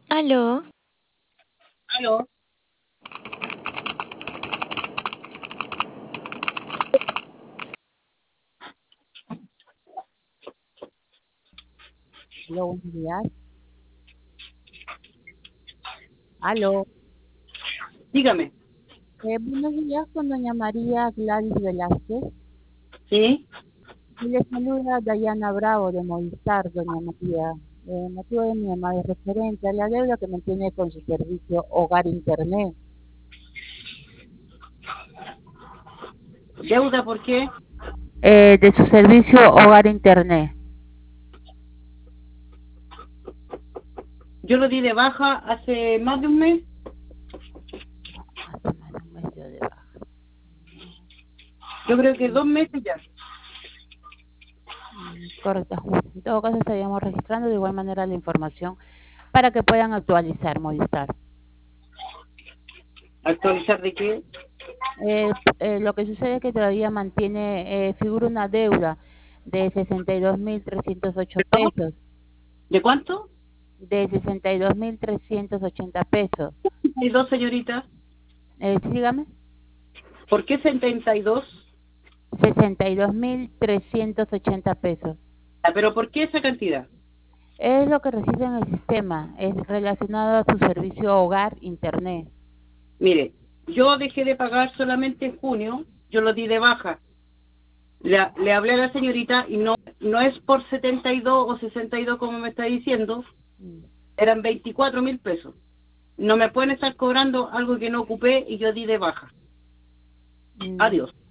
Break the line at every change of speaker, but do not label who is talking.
Aló,
Aló,
Aló, buenos días. Aló,
dígame.
buenos días con doña María Gladys Velázquez.
¿Sí?
Y le saluda Dayana Bravo de Movistar, doña María. El motivo de mi llamada es referente a la deuda que mantiene con su servicio Hogar Internet.
¿Deuda por qué?
De su servicio Hogar Internet.
Yo lo di de baja hace más de un mes.
Hace más de un mes dio de baja.
Yo creo que 2 meses ya.
Correcto. En todo caso estaríamos registrando de igual manera la información para que puedan actualizar Movistar.
¿Actualizar de qué?
Lo que sucede es que todavía mantiene, figura una deuda de 62.308
¿Perdón?
pesos,
¿De cuánto?
de 62.380 pesos.
Hay dos señoritas.
Sí, dígame,
¿Por qué 72?
62.380 pesos.
Ah, ¿pero por qué esa cantidad?
Es lo que recibe en el sistema, es relacionado a su servicio hogar internet.
Mire, yo dejé de pagar solamente en junio. Yo lo di de baja. Le hablé a la señorita y no es por 72 o 62 como me está diciendo.
Mm,
Eran 24.000 pesos. No me pueden estar cobrando algo que no ocupé y yo di de baja.
mm,
Adiós.